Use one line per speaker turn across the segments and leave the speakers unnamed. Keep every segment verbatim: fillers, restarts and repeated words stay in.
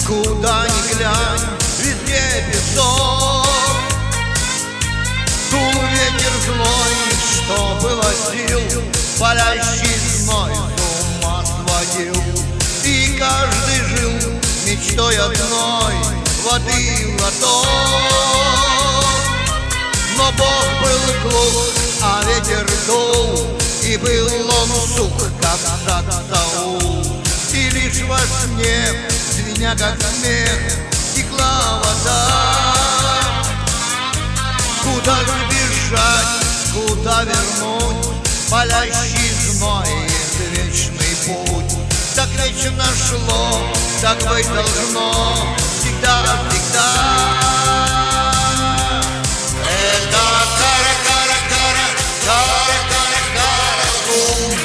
Куда ни глянь, везде песок. Дул ветер злой, что было сил, палящий зной с ума сводил. И каждый жил мечтой одной — воды лоток. Но Бог был глух, а ветер дул, и был он сух, как сад Саул. И лишь во сне, звеня как смех, текла вода. Куда сбежать, куда вернуть палящий зной и вечный путь? Так вечно шло, так быть должно всегда, всегда. Это кара, кара, кара, кара, кара, кара, кум.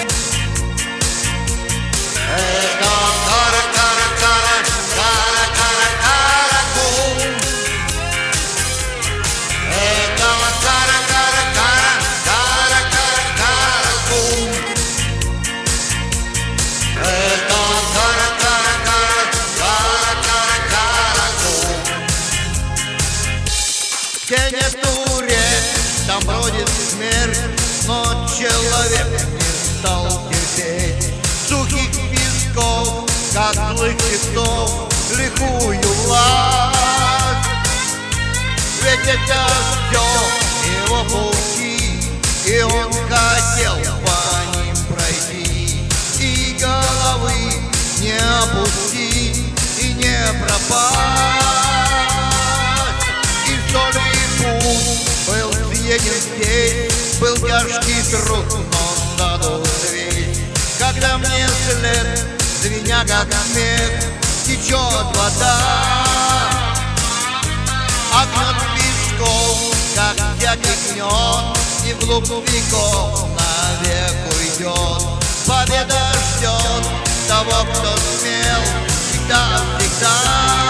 Это кара, кара, кара, кара, кара, кара, кум. Это кара, кара, кара, кара, кара, кара, кум. Это кара, кара, кара, кара, кара, кара, кум. Где нету рек, там бродит смерть, но человек не стал терпеть. Сухих песков, как злых цветов, лихую власть. Ведь это все его пути, и он хотел по ним пройти. И головы не опустить, и не пропасть. И что ли путь был съеден здесь, был тяжкий труд, но задул дверь. Когда мне вслед, звеня как смех, течет вода, а гнет песков, как всякий гнет, и вглубь веков навек уйдет. Победа ждет того, кто смел, всегда, всегда.